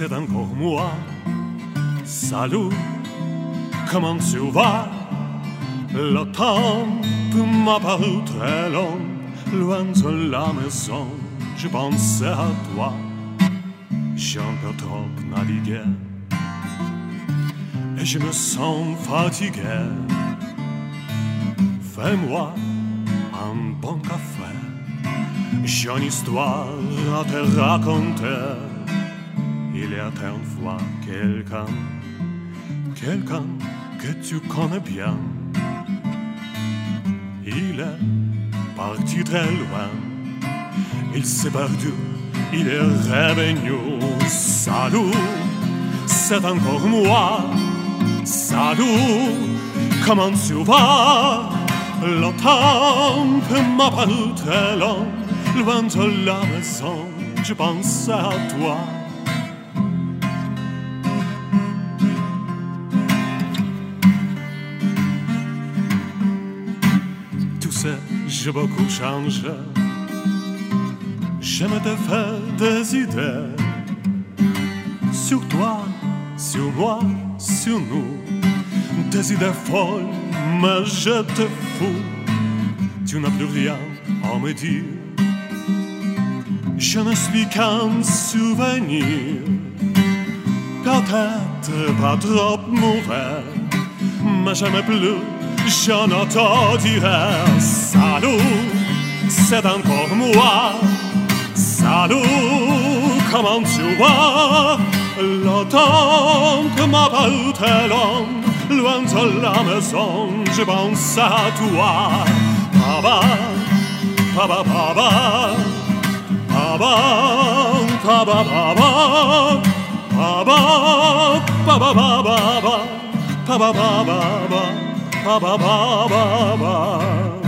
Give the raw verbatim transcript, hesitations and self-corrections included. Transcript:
c'est encore moi. Salut, comment tu vas? Le temps m'a paru très long, loin de la maison, je pensais à toi. J'ai un peu trop navigué et je me sens fatigué. Fais-moi un bon café, j'ai une histoire à te raconter. Il y a une fois quelqu'un, quelqu'un que tu connais bien. Il est parti très loin, il s'est perdu, il est revenu. Salut, c'est encore moi. Salut, comment tu vas? Le temps m'a paru très long, loin de la maison, je pense à toi. Tu sais, j'ai beaucoup changé, je m'étais fait des idées sur toi, sur moi, sur nous, des idées folles, mais je te fous. Tu n'as plus rien à me dire, je ne suis qu'un souvenir, peut-être pas trop mauvais, mais jamais plus je ne te dirai. Salut, c'est encore moi. Salut, comment tu vas? Le temps m'a paru très long, loin de la maison, je pense à toi. Baba, baba, baba, baba, baba, baba, baba, baba, baba, baba, baba, baba, baba, baba, baba.